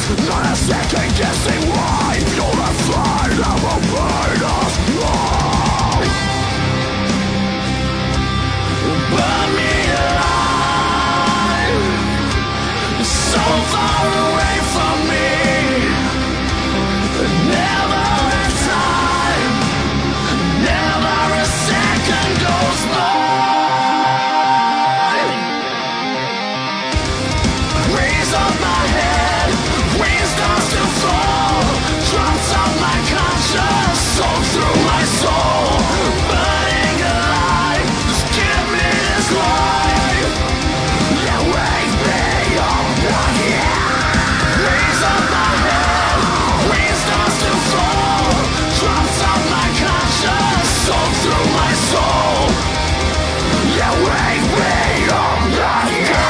Not a second guessing why you're afraid of a us all. Burn me alive, so far away from me. Never a time, never a second goes by. Raise up my head, rain starts to fall. Drops on my conscience, soak through my soul. Burning alive, just give me this life. Yeah, wake me up, yeah. Raise up my head, rain starts to fall. Drops on my conscience, soak through my soul. Yeah, wake me up, yeah.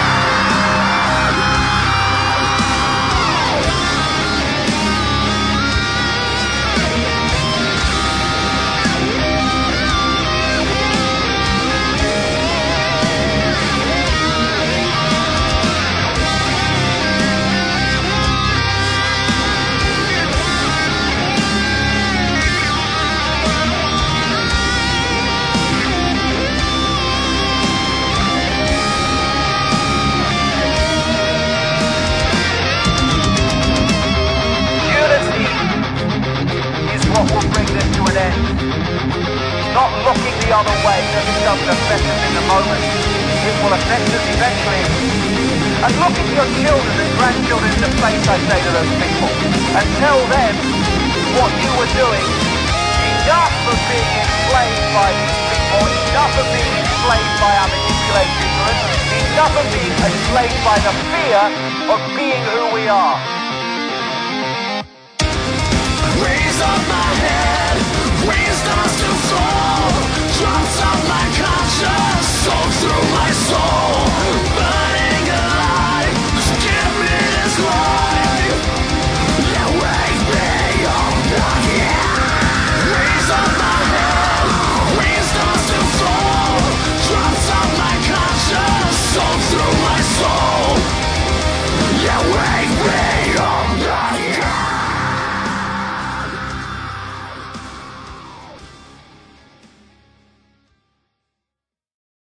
What will bring this to an end? Not looking the other way that it doesn't affect us in the moment. It will affect us eventually. And look at your children and grandchildren in the face, I say to those people, and tell them what you were doing. Enough of being enslaved by these people, enough of being enslaved by our manipulated ignorance, enough of being enslaved by the fear of being who we are. Raise up my head, rain starts to fall. Drops on my conscience, soak through my soul.